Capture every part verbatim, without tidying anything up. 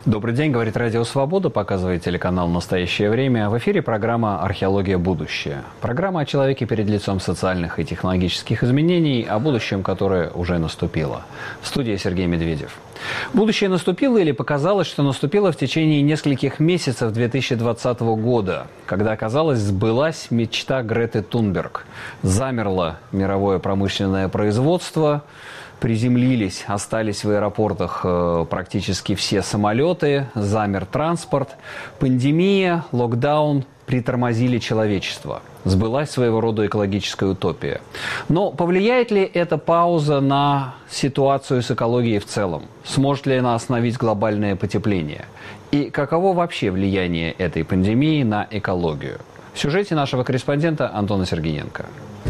Добрый день, говорит Радио Свобода, показывает телеканал «Настоящее время». В эфире программа «Археология. Будущее». Программа о человеке перед лицом социальных и технологических изменений, о будущем, которое уже наступило. В студии Сергей Медведев. Будущее наступило или показалось, что наступило в течение нескольких месяцев две тысячи двадцатого года, когда, казалось, сбылась мечта Греты Тунберг. Замерло мировое промышленное производство, приземлились, остались в аэропортах э, практически все самолеты, замер транспорт, пандемия, локдаун притормозили человечество. Сбылась своего рода экологическая утопия. Но повлияет ли эта пауза на ситуацию с экологией в целом? Сможет ли она остановить глобальное потепление? И каково вообще влияние этой пандемии на экологию? В сюжете нашего корреспондента Антона Сергеенко.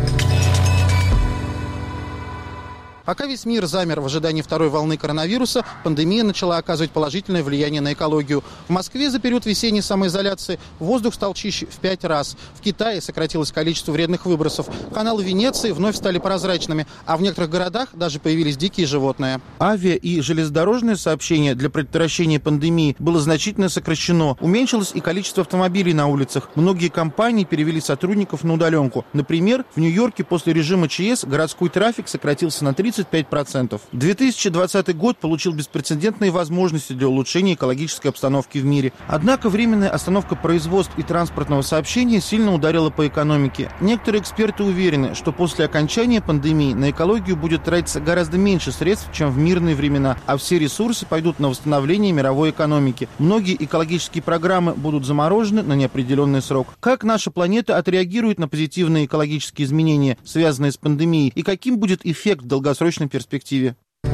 Пока весь мир замер в ожидании второй волны коронавируса, пандемия начала оказывать положительное влияние на экологию. В Москве за период весенней самоизоляции воздух стал чище в пять раз. В Китае сократилось количество вредных выбросов. Каналы Венеции вновь стали прозрачными, а в некоторых городах даже появились дикие животные. Авиа- и железнодорожное сообщение для предотвращения пандемии было значительно сокращено. Уменьшилось и количество автомобилей на улицах. Многие компании перевели сотрудников на удаленку. Например, в Нью-Йорке после режима ЧС городской трафик сократился на тридцать пять процентов. две тысячи двадцатый год получил беспрецедентные возможности для улучшения экологической обстановки в мире. Однако временная остановка производств и транспортного сообщения сильно ударила по экономике. Некоторые эксперты уверены, что после окончания пандемии на экологию будет тратиться гораздо меньше средств, чем в мирные времена, а все ресурсы пойдут на восстановление мировой экономики. Многие экологические программы будут заморожены на неопределенный срок. Как наша планета отреагирует на позитивные экологические изменения, связанные с пандемией, и каким будет эффект в долгосрочной перспективе?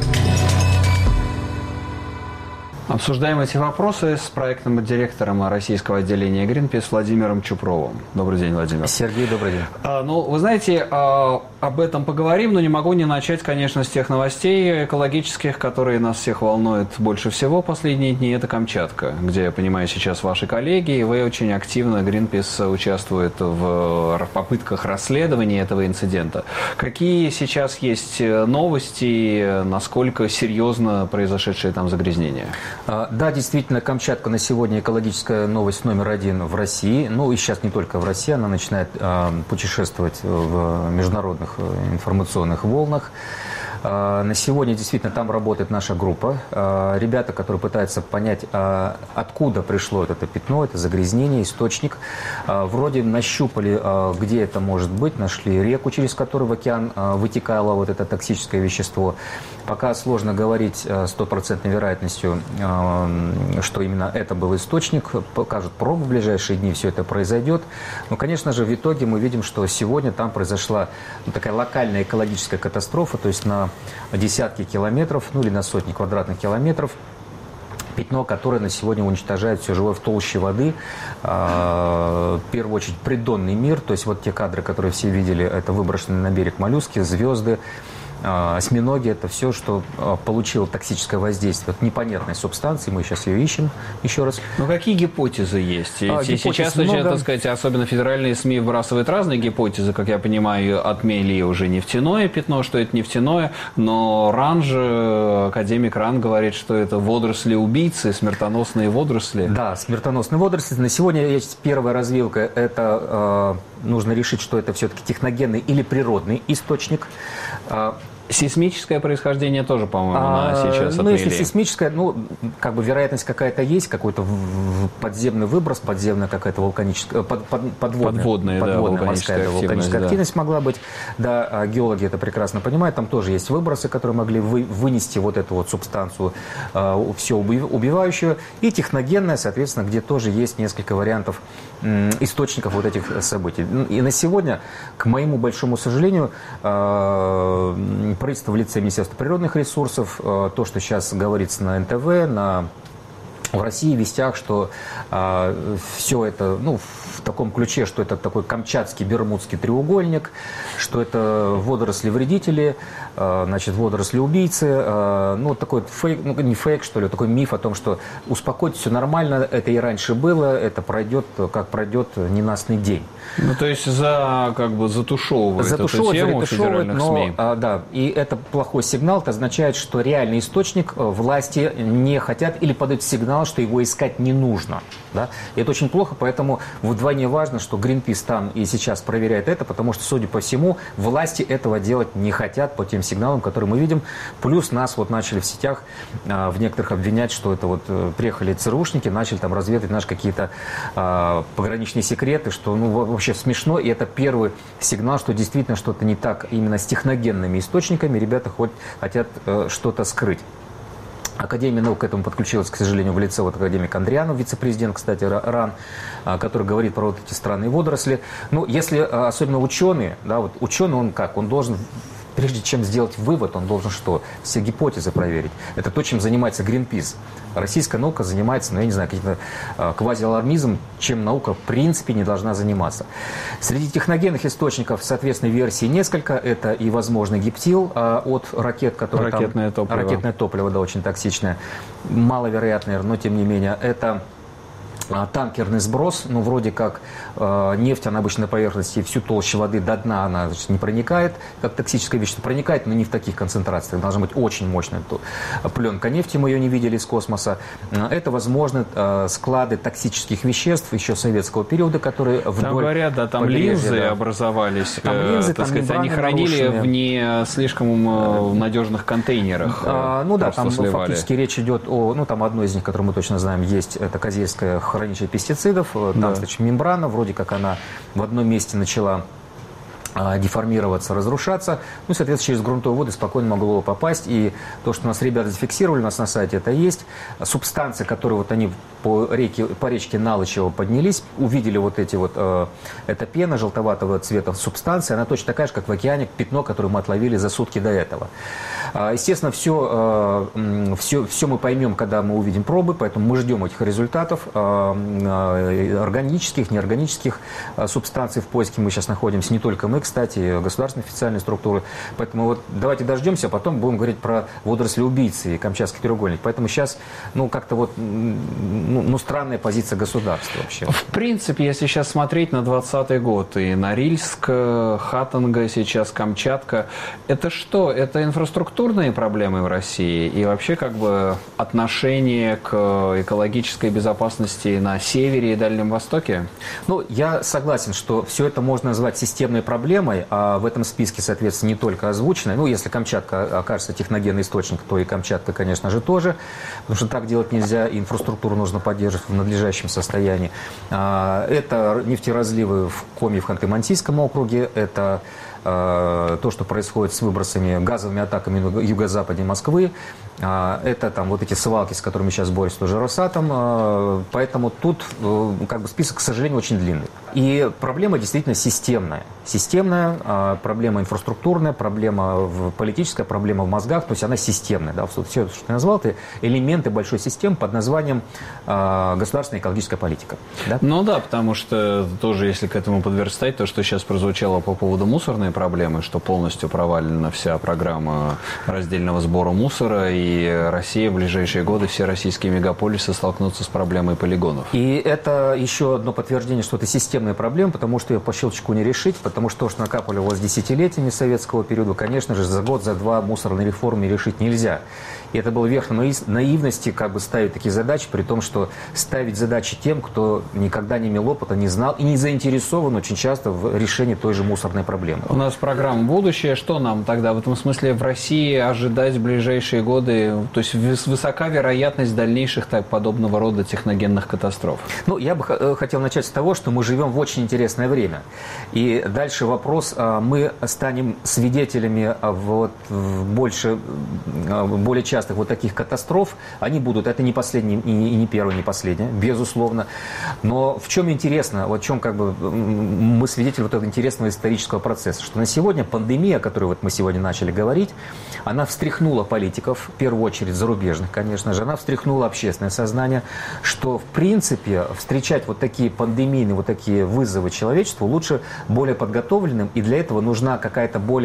Обсуждаем эти вопросы с проектным директором российского отделения Greenpeace Владимиром Чупровым. Добрый день, Владимир. Сергей, добрый день. А, ну, вы знаете, а, об этом поговорим, но не могу не начать, конечно, с тех новостей экологических, которые нас всех волнуют больше всего последние дни. Это Камчатка, где, я понимаю, сейчас ваши коллеги, и вы очень активно, Greenpeace участвует в попытках расследования этого инцидента. Какие сейчас есть новости, насколько серьезно произошедшее там загрязнение? Да, действительно, Камчатка на сегодня экологическая новость номер один в России. Ну и сейчас не только в России, она начинает э, путешествовать в международных информационных волнах. На сегодня действительно там работает наша группа. Ребята, которые пытаются понять, откуда пришло это пятно, это загрязнение, источник. Вроде нащупали, где это может быть, нашли реку, через которую в океан вытекало вот это токсическое вещество. Пока сложно говорить стопроцентной вероятностью, что именно это был источник. Покажут пробы в ближайшие дни, все это произойдет. Но, конечно же, в итоге мы видим, что сегодня там произошла ну, такая локальная экологическая катастрофа, то есть на десятки километров, ну или на сотни квадратных километров. Пятно, которое на сегодня уничтожает все живое в толще воды. В первую очередь придонный мир, то есть вот те кадры, которые все видели, это выброшенные на берег моллюски, звезды, осьминоги, это все, что получило токсическое воздействие от непонятной субстанции. Мы сейчас ее ищем еще раз. Ну, какие гипотезы есть? А, гипотез сейчас, много. так сказать, особенно федеральные СМИ вбрасывают разные гипотезы. Как я понимаю, отмели уже нефтяное пятно, что это нефтяное. Но Ран же, академик Ран говорит, что это водоросли-убийцы, смертоносные водоросли. Да, смертоносные водоросли. На сегодня есть первая развилка. Это э, нужно решить, что это все-таки техногенный или природный источник. Сейсмическое происхождение тоже, по-моему, а, на сейчас отмели. Ну, если сейсмическое, ну, как бы вероятность какая-то есть, какой-то подземный выброс, подземная какая-то вулканическая, под, под, подводная, подводная, подводная да, морская активность, вулканическая да. активность могла быть. Да, геологи это прекрасно понимают, там тоже есть выбросы, которые могли вы, вынести вот эту вот субстанцию, э, все убивающую, и техногенная, соответственно, где тоже есть несколько вариантов э, источников вот этих событий. И на сегодня, к моему большому сожалению, э, правительство в лице Министерства природных ресурсов, то, что сейчас говорится на эн тэ вэ, на, в России, вестях, что э, все это, ну, в таком ключе, что это такой камчатский бермудский треугольник, что это водоросли-вредители, э, значит, водоросли-убийцы, э, ну, такой фейк, ну, не фейк, что ли, такой миф о том, что успокойтесь, все нормально, это и раньше было, это пройдет, как пройдет ненастный день. Ну, то есть за, как бы затушевывает, затушевывает эту тему федеральных но, СМИ. А, да, и это плохой сигнал, это означает, что реальный источник власти не хотят или подают сигнал, сигнал, что его искать не нужно. Да? И это очень плохо, поэтому вдвойне важно, что Greenpeace там и сейчас проверяет это, потому что, судя по всему, власти этого делать не хотят по тем сигналам, которые мы видим. Плюс нас вот начали в сетях а, в некоторых обвинять, что это вот приехали ЦРУшники, начали там разведывать наши какие-то а, пограничные секреты, что ну, вообще смешно. И это первый сигнал, что действительно что-то не так именно с техногенными источниками. Ребята хоть хотят э, что-то скрыть. Академия наук к этому подключилась, к сожалению, в лице вот академика Андрианова, вице-президент, кстати, РАН, который говорит про вот эти странные водоросли. Ну, если особенно ученые, да, вот ученый, он как, он должен, прежде чем сделать вывод, он должен что? Все гипотезы проверить. Это то, чем занимается Greenpeace. Российская наука занимается, ну, я не знаю, каким-то квазиалармизмом, чем наука в принципе не должна заниматься. Среди техногенных источников, соответственно, версий несколько. Это и, возможно, гептил а, от ракет, которые ракетное там... топливо. Ракетное топливо, да, очень токсичное. Маловероятное, но тем не менее. Это танкерный сброс, ну, вроде как э, нефть, она обычно на поверхности, всю толщу воды до дна она, значит, не проникает, как токсическое вещество, проникает, но не в таких концентрациях. Должна быть очень мощная пленка нефти, мы ее не видели из космоса. Это, возможно, э, склады токсических веществ еще советского периода, которые вдоль там говорят, да, там побережья, линзы да. образовались, там линзы, так там сказать, они хранили нарушенные. в не слишком э, надежных контейнерах. А, ну да, там сливали. Фактически речь идет о, ну там одно из них, которое мы точно знаем, есть, это Козельская хранилище пестицидов, там, да. значит, мембрана, вроде как она в одном месте начала а, деформироваться, разрушаться, ну, соответственно, через грунтовые воды спокойно могло попасть, и то, что у нас ребята зафиксировали, у нас на сайте это есть, субстанции, которые вот они по реке, по речке Налычево поднялись, увидели вот эти вот, э, эта пена желтоватого цвета субстанции, она точно такая же, как в океане, пятно, которое мы отловили за сутки до этого. А, естественно, все, э, все, все мы поймем, когда мы увидим пробы, поэтому мы ждем этих результатов, э, э, органических, неорганических э, субстанций в поиске мы сейчас находимся, не только мы, кстати, государственные официальные структуры. Поэтому вот давайте дождемся, а потом будем говорить про водоросли-убийцы и Камчатский треугольник. Поэтому сейчас, ну, как-то вот, ну, ну, странная позиция государства вообще. В принципе, если сейчас смотреть на двадцатый год, и Норильск, Хатанга, сейчас Камчатка, это что? Это инфраструктурные проблемы в России и вообще как бы отношение к экологической безопасности на севере и Дальнем Востоке? Ну, я согласен, что все это можно назвать системной проблемой, а в этом списке, соответственно, не только озвученной. Ну, если Камчатка окажется техногенный источник, то и Камчатка, конечно же, тоже, потому что так делать нельзя, и инфраструктуру нужно поддерживать в надлежащем состоянии. Это нефтеразливы в Коми, в Ханты-Мансийском округе, это то, что происходит с выбросами, газовыми атаками на юго-западе Москвы. Это там вот эти свалки, с которыми сейчас борется тоже Росатом. Поэтому тут как бы список, к сожалению, очень длинный. И проблема действительно системная. Системная, проблема инфраструктурная, проблема политическая, проблема в мозгах. То есть она системная. Да? Все, что ты назвал, это элементы большой системы под названием государственная экологическая политика. Да? Ну да, потому что тоже, если к этому подверстать, то, что сейчас прозвучало по поводу мусорной проблемы, что полностью провалена вся программа раздельного сбора мусора, и Россия в ближайшие годы, все российские мегаполисы столкнутся с проблемой полигонов. И это еще одно подтверждение, что это системная проблема, потому что ее по щелчку не решить, потому что то, что накапливалось десятилетиями советского периода, конечно же, за год, за два мусорной реформы решить нельзя. И это было верх наивности, как бы ставить такие задачи, при том, что ставить задачи тем, кто никогда не имел опыта, не знал и не заинтересован очень часто в решении той же мусорной проблемы. У нас программа «Будущее». Что нам тогда в этом смысле в России ожидать в ближайшие годы? То есть высока вероятность дальнейших так, подобного рода техногенных катастроф? Ну, я бы хотел начать с того, что мы живем в очень интересное время. И дальше вопрос, мы станем свидетелями вот больше, более часто вот таких катастроф, они будут, это не последний, и не первый, не последний, безусловно. Но в чем интересно, вот в чем как бы мы свидетели вот этого интересного исторического процесса, что на сегодня пандемия, о которой вот мы сегодня начали говорить, она встряхнула политиков, в первую очередь зарубежных, конечно же, она встряхнула общественное сознание, что в принципе встречать вот такие пандемийные, вот такие вызовы человечеству лучше более подготовленным, и для этого нужна какая-то более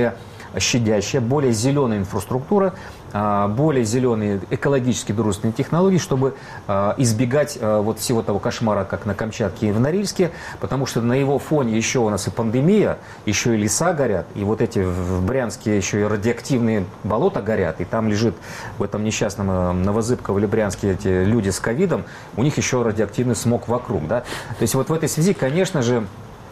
щадящая, более зеленая инфраструктура, более зеленые экологически дружественные технологии, чтобы избегать вот всего того кошмара, как на Камчатке и в Норильске, потому что на его фоне еще у нас и пандемия, еще и леса горят, и вот эти в Брянске еще и радиоактивные болота горят, и там лежит в этом несчастном Новозыбково или Брянске эти люди с ковидом, у них еще радиоактивный смог вокруг. Да? То есть вот в этой связи, конечно же,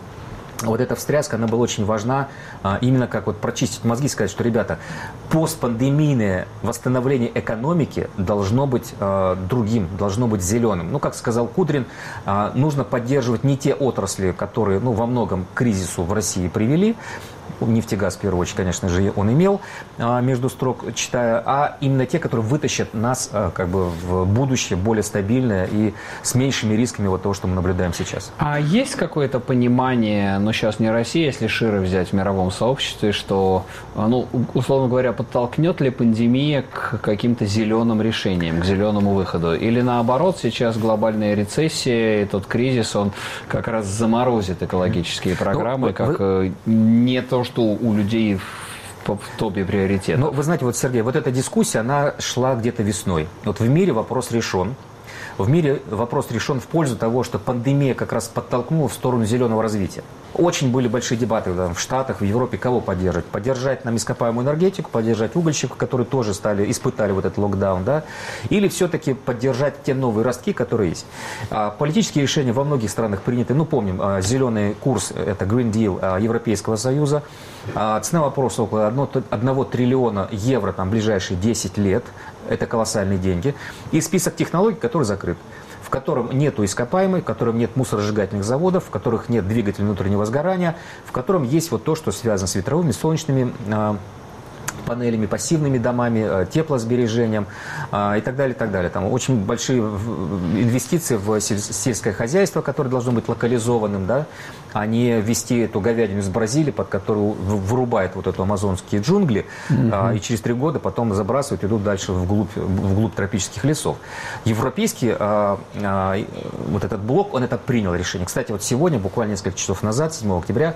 вот эта встряска, она была очень важна, именно как вот прочистить мозги, сказать, что, ребята, постпандемийное восстановление экономики должно быть э, другим, должно быть зеленым. Ну, как сказал Кудрин, э, нужно поддерживать не те отрасли, которые, ну, во многом к кризису в России привели, нефтегаз, в первую очередь, конечно же, он имел, между строк читая, а именно те, которые вытащат нас как бы в будущее более стабильное и с меньшими рисками вот того, что мы наблюдаем сейчас. А есть какое-то понимание, ну сейчас не Россия, если шире взять в мировом сообществе, что, ну, условно говоря, подтолкнет ли пандемия к каким-то зеленым решениям, к зеленому выходу? Или наоборот, сейчас глобальная рецессия и тот кризис, он как раз заморозит экологические программы, ну, как вы... не то, что у людей в топе приоритетов. Ну, вы знаете, вот, Сергей, вот эта дискуссия, она шла где-то весной. Вот в мире вопрос решен. В мире вопрос решен в пользу того, что пандемия как раз подтолкнула в сторону зеленого развития. Очень были большие дебаты да, в Штатах, в Европе, кого поддерживать. Поддержать нам ископаемую энергетику, поддержать угольщиков, которые тоже стали, испытали вот этот локдаун, да, или все-таки поддержать те новые ростки, которые есть. А, политические решения во многих странах приняты. Ну, помним, а, зеленый курс, это Green Deal а, Европейского Союза. А, цена вопроса около одного триллиона евро там, в ближайшие десять лет. Это колоссальные деньги. И список технологий, который закрыт, в котором нет ископаемых, в котором нет мусоросжигательных заводов, в которых нет двигателей внутреннего сгорания, в котором есть вот то, что связано с ветровыми, солнечными э, панелями, пассивными домами, э, теплосбережением э, и так далее, и так далее. Там очень большие инвестиции в сельское хозяйство, которое должно быть локализованным, да, а не везти эту говядину из Бразилии, под которую вырубает вот эту амазонские джунгли, mm-hmm. а, и через три года потом забрасывают, идут дальше вглубь, вглубь тропических лесов. Европейский а, а, вот этот блок, он это принял решение. Кстати, вот сегодня, буквально несколько часов назад, седьмого октября,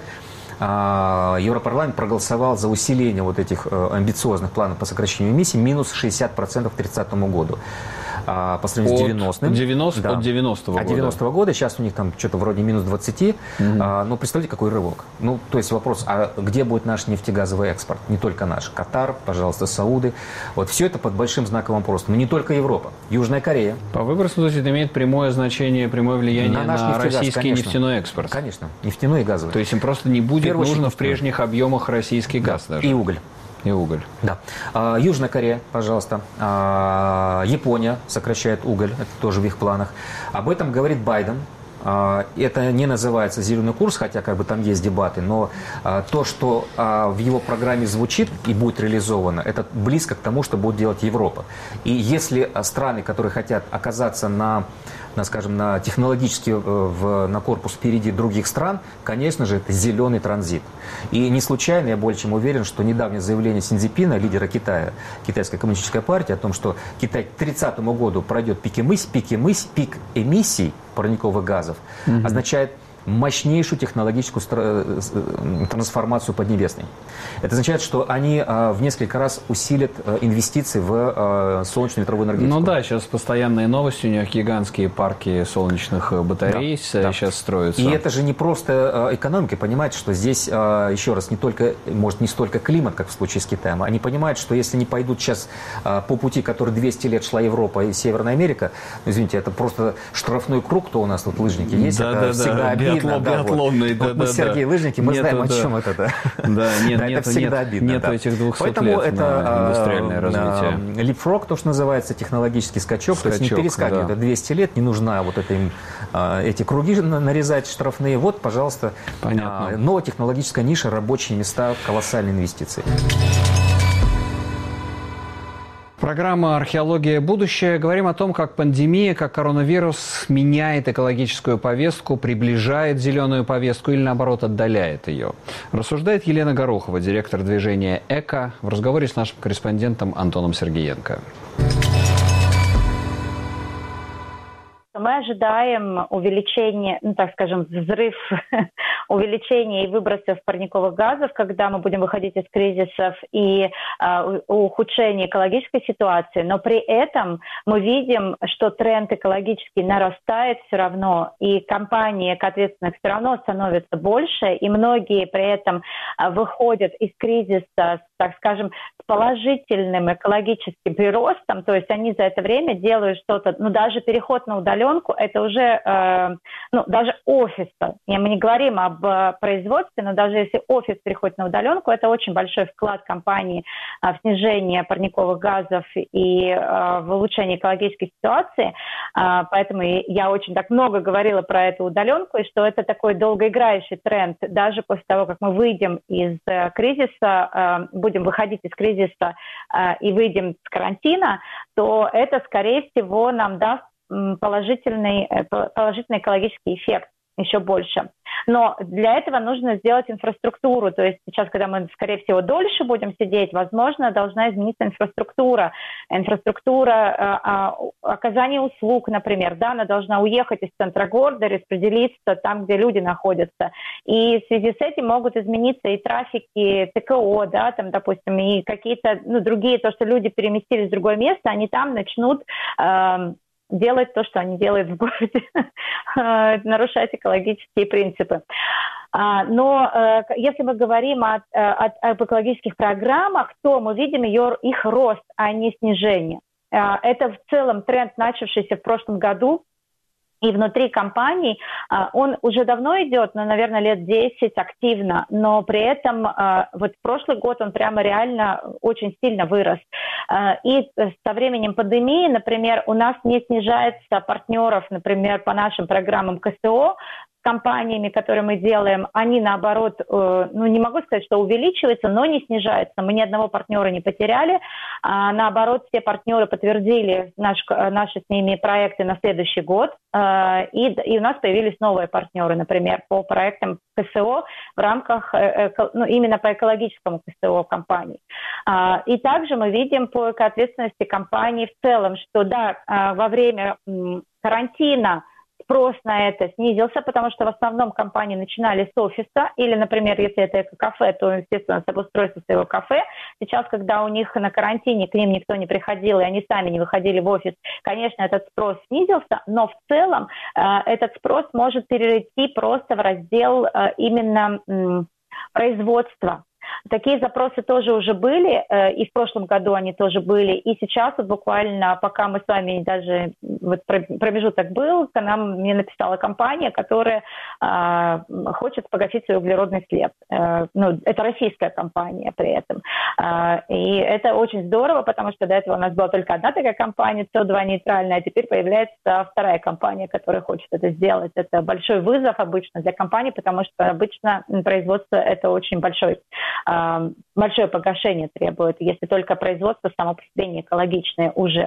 а, Европарламент проголосовал за усиление вот этих а, амбициозных планов по сокращению эмиссий минус шестьдесят процентов к тридцатому году. А, по сравнению с девяностым. девяностого, да. От девяностого года. От девяностого года. Сейчас у них там что-то вроде минус двадцать. Угу. А, ну, представляете, какой рывок. Ну, то есть вопрос, а где будет наш нефтегазовый экспорт? Не только наш. Катар, пожалуйста, Сауды. Вот все это под большим знаком вопроса. Но не только Европа. Южная Корея. По выбросу, это имеет прямое значение, прямое влияние на, на российский конечно. нефтяной экспорт. Конечно. Нефтяной и газовый. То есть им просто не будет нужно в прежних объемах российский газ да. даже. И уголь. И уголь. Да. А, Южная Корея, пожалуйста. А, Япония сокращает уголь. Это тоже в их планах. Об этом говорит Байден. А, это не называется зеленый курс, хотя как бы там есть дебаты, но а, то, что а, в его программе звучит и будет реализовано, это близко к тому, что будет делать Европа. И если страны, которые хотят оказаться на, на скажем, на технологически в, на корпус впереди других стран, конечно же, это зеленый транзит. И не случайно, я более чем уверен, что недавнее заявление Си Цзиньпина, лидера Китая, Китайской коммунистической партии, о том, что Китай к тридцатому году пройдет пик эмиссий, пик эмиссий, пик эмиссий парниковых газов, mm-hmm. означает мощнейшую технологическую трансформацию Поднебесной. Это означает, что они в несколько раз усилят инвестиции в солнечную ветровую энергетику. Ну да, сейчас постоянные новости, у них гигантские парки солнечных батарей да, сейчас да. строятся. И это же не просто экономика, понимаете, что здесь, еще раз, не только, может, не столько климат, как в случае с Китаем, они понимают, что если не пойдут сейчас по пути, который двести лет шла Европа и Северная Америка, ну, извините, это просто штрафной круг, кто у нас тут лыжники есть, да, это да, всегда да. обидно. Биатлон, да, биатлонный, вот. да, вот мы да, с Сергеем да. Лыжники, мы нет, знаем, да. о чем это. Да, да, нет, да, нет, это всегда нет, обидно. Нету да. этих двухсот Поэтому лет это на индустриальное развитие. Leapfrog, то, что называется, технологический скачок, скачок то есть не перескакивает. Да. двести лет, не нужна вот это им, эти круги нарезать штрафные. Вот, пожалуйста, понятно. Новая технологическая ниша, рабочие места, колоссальные инвестиции. Программа «Археология. Будущее». Говорим о том, как пандемия, как коронавирус меняет экологическую повестку, приближает зеленую повестку или, наоборот, отдаляет ее. Рассуждает Елена Горохова, директор движения «Эко», в разговоре с нашим корреспондентом Антоном Сергеенко. мы ожидаем увеличения, ну, так скажем, взрыв увеличения и выбросов парниковых газов, когда мы будем выходить из кризисов, и э, ухудшение экологической ситуации. Но при этом мы видим, что тренд экологический нарастает все равно, и компании ответственных все равно становится больше, и многие при этом э, выходят из кризиса, так скажем, с положительным экологическим приростом, то есть они за это время делают что-то, ну, даже переход на удаленку, это уже, э, ну, даже офиса, и мы не говорим об э, производстве, но даже если офис переходит на удаленку, это очень большой вклад компании э, в снижение парниковых газов и э, в улучшение экологической ситуации, э, поэтому я очень так много говорила про эту удаленку, и что это такой долгоиграющий тренд, даже после того, как мы выйдем из э, кризиса, э, будем выходить из кризиса э, и выйдем с карантина, то это, скорее всего, нам даст положительный, положительный экологический эффект еще больше. Но для этого нужно сделать инфраструктуру. То есть сейчас, когда мы, скорее всего, дольше будем сидеть, возможно, должна измениться инфраструктура. Инфраструктура э, оказания услуг, например, да, она должна уехать из центра города, распределиться там, где люди находятся. И в связи с этим могут измениться и трафики ТКО, да, там, допустим, и какие-то, ну, другие, то, что люди переместились в другое место, они там начнут э, делать то, что они делают в городе, нарушать экологические принципы. Но если мы говорим о, о, об экологических программах, то мы видим ее, их рост, а не снижение. Это в целом тренд, начавшийся в прошлом году. И внутри компаний он уже давно идет, ну, наверное, лет десять активно, но при этом вот прошлый год он прямо реально очень сильно вырос. И со временем пандемии, например, у нас не снижается партнеров, например, по нашим программам КСО, компаниями, которые мы делаем, они, наоборот, э, ну, не могу сказать, что увеличиваются, но не снижаются. Мы ни одного партнера не потеряли. А, наоборот, все партнеры подтвердили наш, наши с ними проекты на следующий год. Э, и, и у нас появились новые партнеры, например, по проектам КСО в рамках, э, э, ну, именно по экологическому КСО компаний. А, и также мы видим по экоответственности компаний в целом, что, да, э, во время м, карантина спрос на это снизился, потому что в основном компании начинали с офиса, или, например, если это эко-кафе, то, естественно, с обустройства своего кафе. Сейчас, когда у них на карантине к ним никто не приходил, и они сами не выходили в офис, конечно, этот спрос снизился, но в целом э, этот спрос может перейти просто в раздел э, именно м, производства. Такие запросы тоже уже были, и в прошлом году они тоже были, и сейчас вот буквально, пока мы с вами даже, вот промежуток был, к нам мне написала компания, которая э, хочет погасить свой углеродный след. Э, ну, это российская компания при этом. Э, и это очень здорово, потому что до этого у нас была только одна такая компания, Си О два нейтральная, а теперь появляется вторая компания, которая хочет это сделать. Это большой вызов обычно для компании, потому что обычно производство это очень большой большое погашение требует, если только производство само по себе не экологичное уже.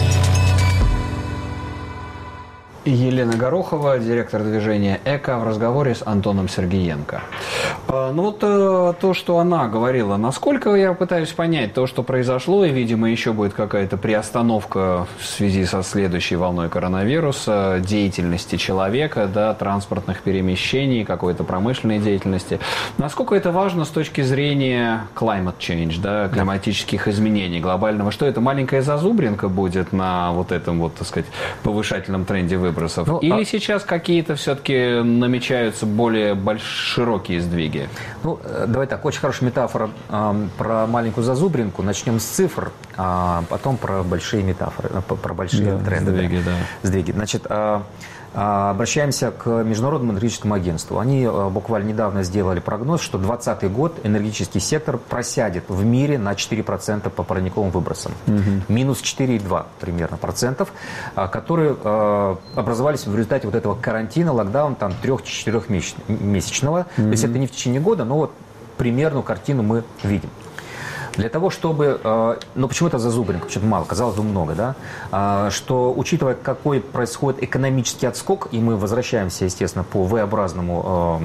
Елена Горохова, директор движения «Эко», в разговоре с Антоном Сергеенко. Ну вот то, что она говорила, насколько я пытаюсь понять то, что произошло, и, видимо, еще будет какая-то приостановка в связи со следующей волной коронавируса, деятельности человека, да, транспортных перемещений, какой-то промышленной деятельности. Насколько это важно с точки зрения climate change, да, климатических изменений глобального? Что это, маленькая зазубринка будет на вот этом, вот, так сказать, повышательном тренде выборов? Ну, Или а... сейчас какие-то все-таки намечаются более больш... широкие сдвиги? Ну, давай так, очень хорошая метафора э, про маленькую зазубринку. Начнем с цифр, а потом про большие метафоры, про большие да, тренды. Сдвиги, да. Да. Сдвиги. Значит, э, обращаемся к Международному энергетическому агентству. Они буквально недавно сделали прогноз, что двадцатый год энергетический сектор просядет в мире на четыре процента по парниковым выбросам. Угу. Минус четыре целых два десятых примерно процентов, которые образовались в результате вот этого карантина, локдауна там трех-четырехмесячного. Угу. То есть это не в течение года, но вот примерную картину мы видим. Для того, чтобы, ну почему-то зазубренка, почему-то мало, казалось бы много, да, что учитывая, какой происходит экономический отскок, и мы возвращаемся, естественно, по V-образному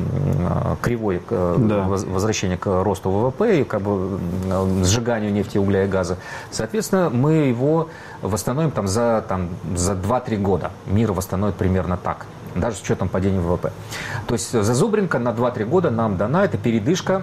кривой да. возвращения к росту ВВП и как бы сжиганию нефти, угля и газа, соответственно, мы его восстановим там, за, там, за два-три года. Мир восстановит примерно так, даже с учетом падения ВВП. То есть зазубренка на два-три года нам дана, это передышка.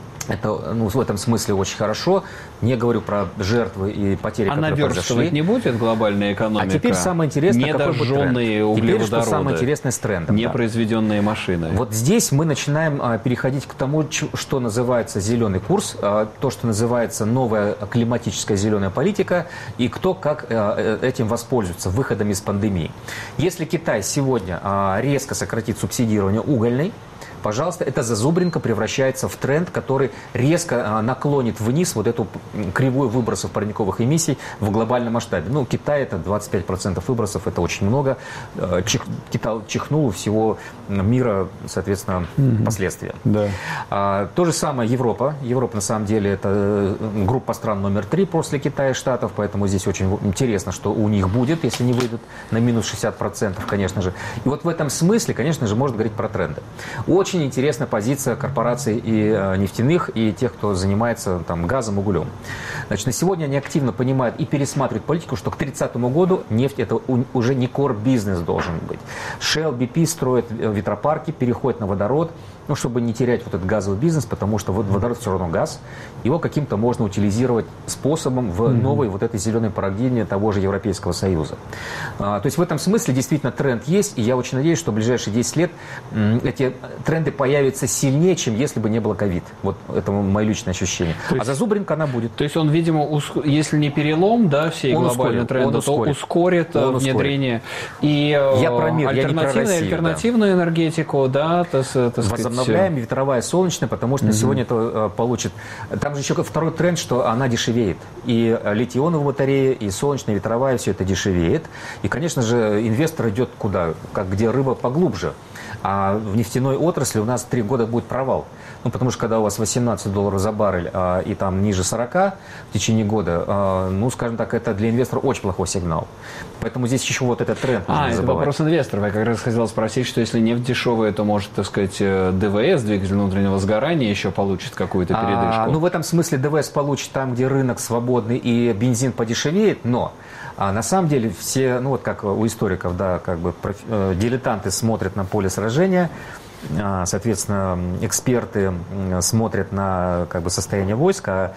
Это, ну, в этом смысле очень хорошо. Не говорю про жертвы и потери, а которые произошли. А наверстывать не будет глобальная экономика? А теперь самое интересное, какой будет тренд. Углеводороды, теперь что самое интересное с трендом. Непроизведенные да. машины. Вот здесь мы начинаем а, переходить к тому, что называется зеленый курс, а, то, что называется новая климатическая зеленая политика, и кто как а, этим воспользуется, выходом из пандемии. Если Китай сегодня а, резко сократит субсидирование угольной, пожалуйста, эта зазубринка превращается в тренд, который резко наклонит вниз вот эту кривую выбросов парниковых эмиссий в глобальном масштабе. Ну, Китай это двадцать пять процентов выбросов, это очень много. Чих, Китай чихнул у всего мира, соответственно, mm-hmm. последствия. Да. А, то же самое Европа. Европа, на самом деле, это группа стран номер три после Китая и Штатов, поэтому здесь очень интересно, что у них будет, если не выйдут на минус шестьдесят процентов, конечно же. И вот в этом смысле, конечно же, можно говорить про тренды. Очень Очень интересная позиция корпораций и э, нефтяных, и тех, кто занимается там, газом, углем. Значит, на сегодня они активно понимают и пересматривают политику, что к тридцатому году нефть это у, уже не core-бизнес должен быть. Shell, би пи строят ветропарки, переходят на водород, ну, чтобы не терять вот этот газовый бизнес, потому что вот водород все равно газ, его каким-то можно утилизировать способом в mm-hmm. новой вот этой зеленой парадигме того же Европейского Союза. А, то есть в этом смысле действительно тренд есть, и я очень надеюсь, что в ближайшие десять лет м, эти тренды появятся сильнее, чем если бы не было ковид. Вот это мое личное ощущение. То есть, а зазубринка она будет. То есть он, видимо, уск... если не перелом, да, всей он глобальной тренда, то ускорит он внедрение. Ускорит. И я про мир, я не про Россию, альтернативную да. энергетику, да, так, так сказать. Возобновляем ветровая, солнечная, потому что mm-hmm. сегодня это э, получит. Там же еще второй тренд, что она дешевеет. И литий-ионовые батареи, и солнечная, ветровая, все это дешевеет. И, конечно же, инвестор идет куда? Как где рыба поглубже. А в нефтяной отрасли у нас три года будет провал. Ну, потому что когда у вас восемнадцать долларов за баррель а, и там ниже сорока в течение года, а, ну, скажем так, это для инвестора очень плохой сигнал. Поэтому здесь еще вот этот тренд. А, это вопрос инвесторов. Я как раз хотел спросить, что если нефть дешевая, то, может, так сказать, ДВС, двигатель внутреннего сгорания, еще получит какую-то передышку? А, ну, в этом смысле ДВС получит там, где рынок свободный и бензин подешевеет, но... А на самом деле все, ну вот как у историков, да, как бы профи, э, дилетанты смотрят на поле сражения, э, соответственно, эксперты смотрят на как бы состояние войск, а,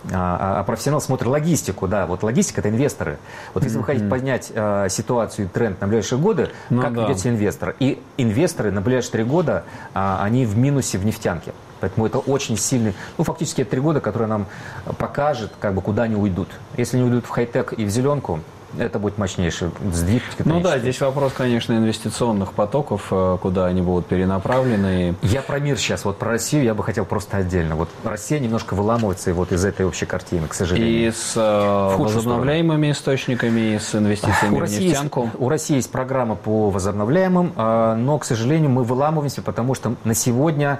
а, а профессионал смотрит логистику, да, вот логистика это инвесторы. Вот если mm-hmm. вы хотите поднять э, ситуацию и тренд на ближайшие годы, ну, как да. ведется инвестор? И инвесторы на ближайшие три года, э, они в минусе в нефтянке. Поэтому это очень сильный, ну, фактически это три года, которые нам покажет, как бы, куда они уйдут. Если они уйдут в хай-тек и в зеленку, это будет мощнейший сдвиг. Ну да, здесь вопрос, конечно, инвестиционных потоков, куда они будут перенаправлены. Я про мир сейчас, вот про Россию я бы хотел просто отдельно. Вот Россия немножко выламывается вот из этой общей картины, к сожалению. И с э, возобновляемыми источниками, и с инвестициями у в России нефтянку. Есть, у России есть программа по возобновляемым, э, но, к сожалению, мы выламываемся, потому что на сегодня,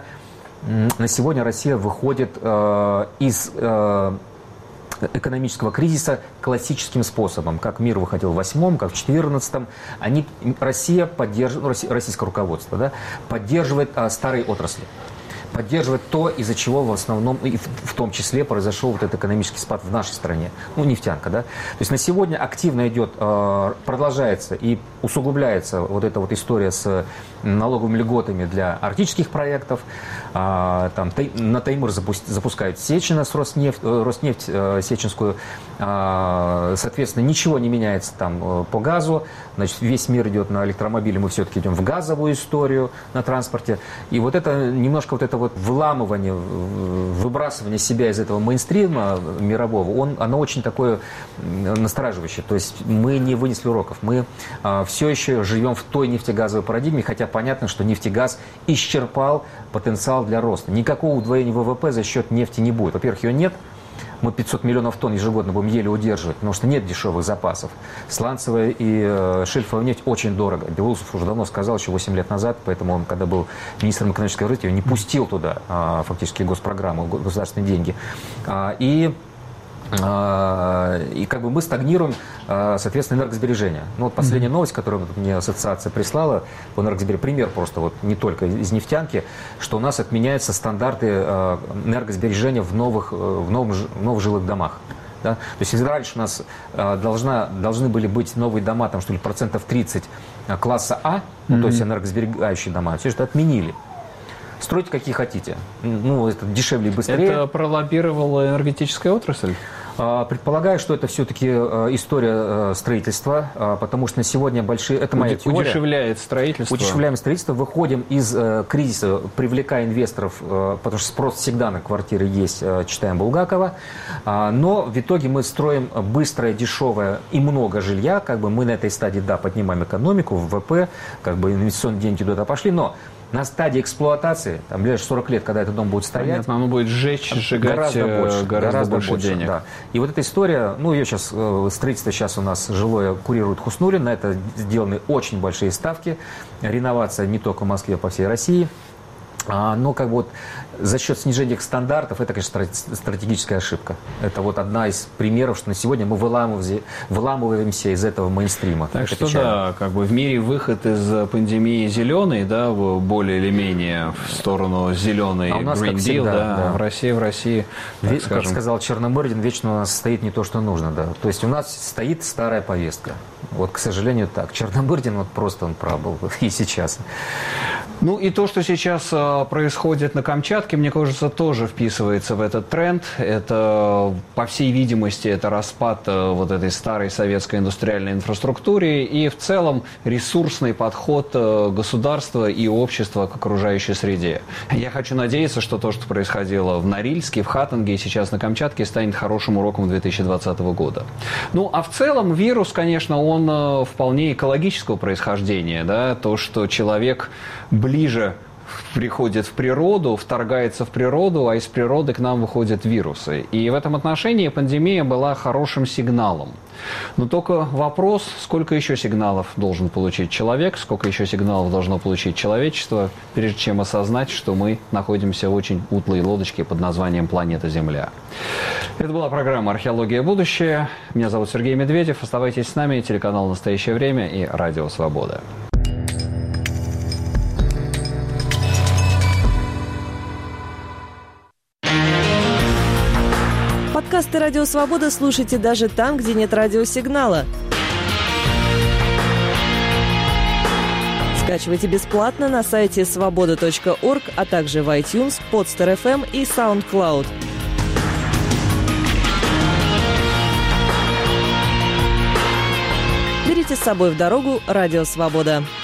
на сегодня Россия выходит э, из... Э, экономического кризиса классическим способом, как мир выходил в восьмом, как в четырнадцатом. Они, Россия поддерживает, российское руководство, да, поддерживает а, старые отрасли. Поддерживает то, из-за чего в основном, и в, в том числе, произошел вот этот экономический спад в нашей стране. Ну, нефтянка, да. То есть на сегодня активно идет, э, продолжается и усугубляется вот эта вот история с налоговыми льготами для арктических проектов. Э, там, тай, на Таймыр запуск, запускают Сечина с Роснефть, э, Роснефть э, Сеченскую. Э, соответственно, ничего не меняется там э, по газу. Значит, весь мир идет на электромобили, мы все-таки идем в газовую историю на транспорте. И вот это немножко вот это вот выламывание, выбрасывание себя из этого мейнстрима мирового, он, оно очень такое настораживающее. То есть мы не вынесли уроков. Мы а, все еще живем в той нефтегазовой парадигме, хотя понятно, что нефтегаз исчерпал потенциал для роста. Никакого удвоения ВВП за счет нефти не будет. Во-первых, ее нет. Мы пятьсот миллионов тонн ежегодно будем еле удерживать, потому что нет дешевых запасов. Сланцевая и э, шельфовая нефть очень дорого. Белоусов уже давно сказал, еще восемь лет назад, поэтому он, когда был министром экономического развития, не пустил туда э, фактически госпрограмму, государственные деньги. А, и И как бы мы стагнируем, соответственно, энергосбережение. Ну, вот последняя mm-hmm. новость, которую мне ассоциация прислала по энергосбережению, пример просто вот не только из нефтянки, что у нас отменяются стандарты энергосбережения в новых, в новых, в новых жилых домах. Да? То есть если раньше у нас должна, должны были быть новые дома, там что ли, процентов тридцать класса А, mm-hmm. ну, то есть энергосберегающие дома, все это отменили. Стройте какие хотите. Ну, это дешевле и быстрее. Это пролоббировала энергетическая отрасль? Предполагаю, что это все-таки история строительства, потому что на сегодня большие... Это моя теория. Удешевляет строительство. Удешевляем строительство, выходим из кризиса, привлекая инвесторов, потому что спрос всегда на квартиры есть, читаем Булгакова. Но в итоге мы строим быстрое, дешевое и много жилья. Как бы мы на этой стадии, да, поднимаем экономику, ВВП, как бы инвестиционные деньги туда пошли, но на стадии эксплуатации, там, ближайшие сорок лет, когда этот дом будет стоять... Понятно, оно будет сжечь, сжигать гораздо больше, гораздо, гораздо больше, больше денег. Да. И вот эта история, ну, ее сейчас, строительство сейчас у нас жилое курирует Хуснуллин, на это сделаны очень большие ставки, реновация не только в Москве, а по всей России. А, но как бы вот за счет снижения их стандартов это, конечно, стратегическая ошибка. Это вот одна из примеров, что на сегодня мы выламываемся, выламываемся из этого мейнстрима. Так это что печально. Да, как бы в мире выход из пандемии зеленый, да, более или менее в сторону зеленый а у нас, Green Deal, да, да. В России, в России, так Ведь, скажем. Как сказал Черномырдин, вечно у нас стоит не то, что нужно, да. То есть у нас стоит старая повестка. Вот, к сожалению, так. Черномырдин, вот просто он прав был и сейчас. Ну и то, что сейчас э, происходит на Камчатке, мне кажется, тоже вписывается в этот тренд. Это, по всей видимости, это распад э, вот этой старой советской индустриальной инфраструктуры и в целом ресурсный подход э, государства и общества к окружающей среде. Я хочу надеяться, что то, что происходило в Норильске, в Хаттенге и сейчас на Камчатке, станет хорошим уроком две тысячи двадцатого года. Ну а в целом вирус, конечно, он э, вполне экологического происхождения. Да? То, что человек ближе приходит в природу, вторгается в природу, а из природы к нам выходят вирусы. И в этом отношении пандемия была хорошим сигналом. Но только вопрос, сколько еще сигналов должен получить человек, сколько еще сигналов должно получить человечество, прежде чем осознать, что мы находимся в очень утлой лодочке под названием «Планета Земля». Это была программа «Археология. Будущее». Меня зовут Сергей Медведев. Оставайтесь с нами. Телеканал «Настоящее время» и Радио Свобода. Подкасты «Радио Свобода» слушайте даже там, где нет радиосигнала. Скачивайте бесплатно на сайте свобода точка орг, а также в iTunes, Podster эф эм и SoundCloud. Берите с собой в дорогу «Радио Свобода».